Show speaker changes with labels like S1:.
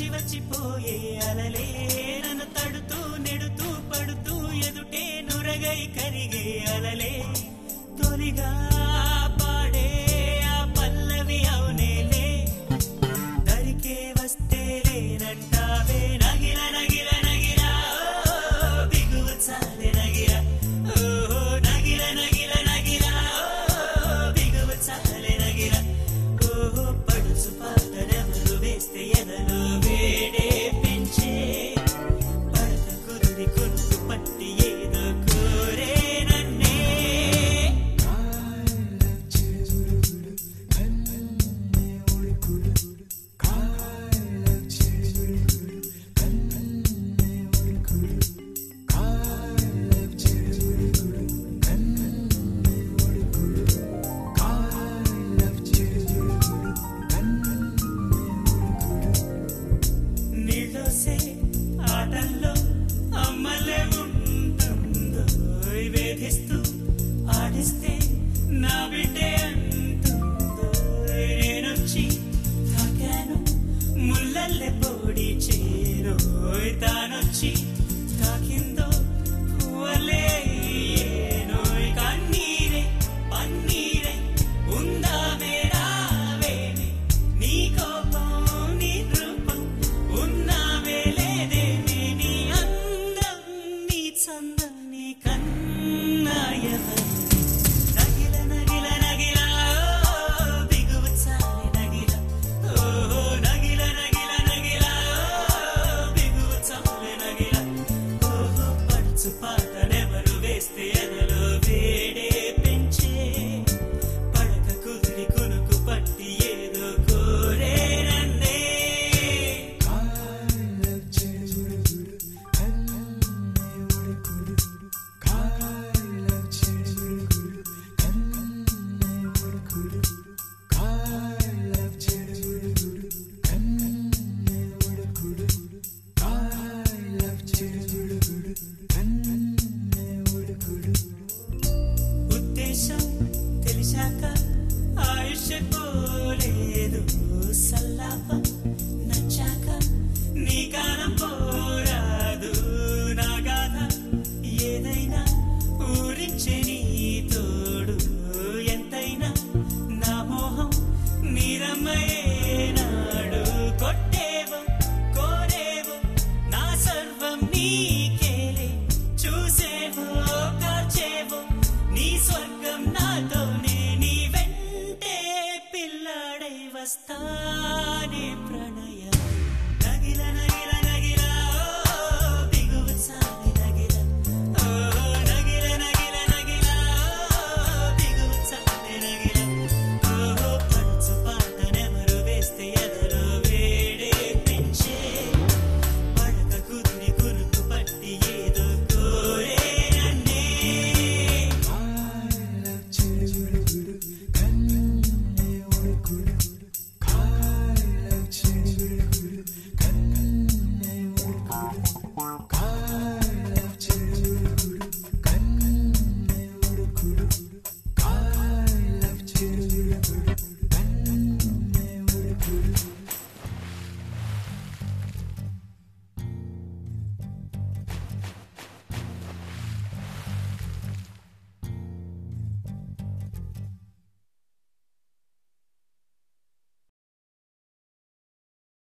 S1: వచ్చి వచ్చిపోయే అలలే నన్ను తడుతూ నెడుతూ పడుతూ ఎదుటే నురగై కరిగే అలలే తొలిగా పాడే ఆ పల్లవి అవునేలే దరికే వస్తే లేనంటావే నగిర నగిర నగిర బిగువు చాలే నగిర ఓహో నగిర నగిర నగిర బిగువు చాలే నగిర ఓహో పడుచు పాటనెవరు వేస్తే ఎదలో వేడే పెంచే పడత కురుడి కొనుకు పట్టి ఏదో కోరే నన్నే నీళ్ళోసే ఆటల్లో అమ్మలే ఉంటుందో వేధిస్తూ ఆడిస్తే నా బిడ్డే అంటుందో నేనొచ్చి తాకాను ముల్లల్లే పొడి చేరో తానొచ్చి తాకిందో పువ్వలే ఏనోయ్ కన్నీరే పన్నీరే ఉందా మేరావేనే నీ కోపం నీ రూపం ఉన్నావే లేదేనే నీ అందం నీ చందం నీ కన్నాయవరు నగిల నగిల నగిల బిగువు చాలే నగిల ఓహో నగిల నగిల నగిల బిగువు చాలే నగిల ఓహో పడుచు పాటనెవరు వేస్తే ఎదలో వేడే పెంచే పడక కుదిరి కొనుకు పట్టి ఏదో కోరే నన్నే ఉద్దేశం తెలిసాక ఆయుష్ పోలేదు సల్లాపం నచ్చాక నీ కాలం పోరాదు నా గాథ ఏదైనా ఊరించే నీ తోడు ఎంతైనా నా మోహం నీరమ్మయేనాడు కొట్టేవో కోరేవో నా సర్వం నీకేలే చూసేవో కాచేవో నీ స్వర్గం నాతోనే నీ వెంటే పిల్లాడై వస్తా